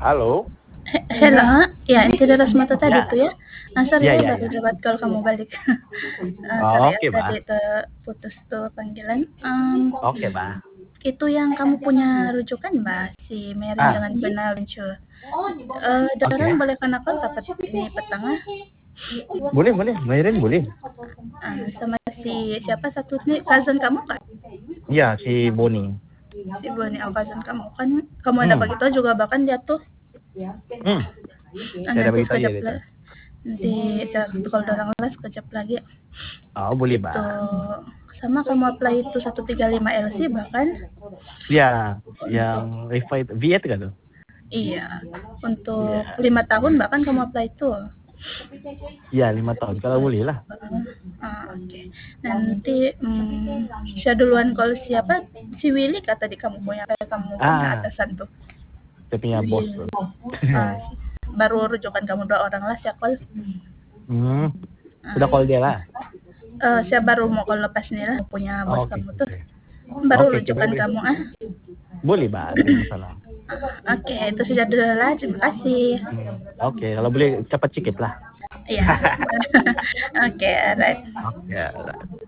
Halo? Hello, ya inti dari Rasmata tadi Ya, tuh ya. Sorry ya, ya ya, baru ya. dapat call kamu balik. Sorry Oh, ya oke, tadi Mbak. terputus tuh panggilan. Oke, Mbak. Itu yang kamu punya rujukan Mbak, si Merin Ah, dengan Benaventure. Dorang oke. boleh kena call dapat ini petengah. Boleh, boleh. Bayarin boleh. Sama si siapa satu nih cousin kamu kak? Iya, si Boni. Si Boni, cousin kamu kan kamu ada Hmm, bagi tahu juga bahkan dia tuh hmm. Saya ada nanti bagi tahu ya sekejap itu. lah. Nanti saya kalau dorang lah sekejap lagi. Oh, boleh, Itu Mbak. sama kamu apply itu 135 LC bahkan Ya, yang Revive V8 kan tuh? iya untuk Iya. 5 tahun bahkan kamu apply itu. Iya, 5 tahun. Kalau boleh lah. Oke. Nanti saya duluan call siapa si Willy kata di kamu punya Ah, atasan tuh. saya punya bos Willy. tuh. Ah, baru rujukan kamu 2 orang lah saya call. Hmm, Ah, udah call dia lah. saya baru mau call lepas nih lah punya bos Oke, kamu tuh. oke. Baru Oke, oke, rujukan boleh. kamu Boleh, Mbak. Tidak masalah. Oke, itu saja dulu lah. Terima kasih. Oke, kalau boleh cepat sikit lah. Iya. Oke, alright. Oke.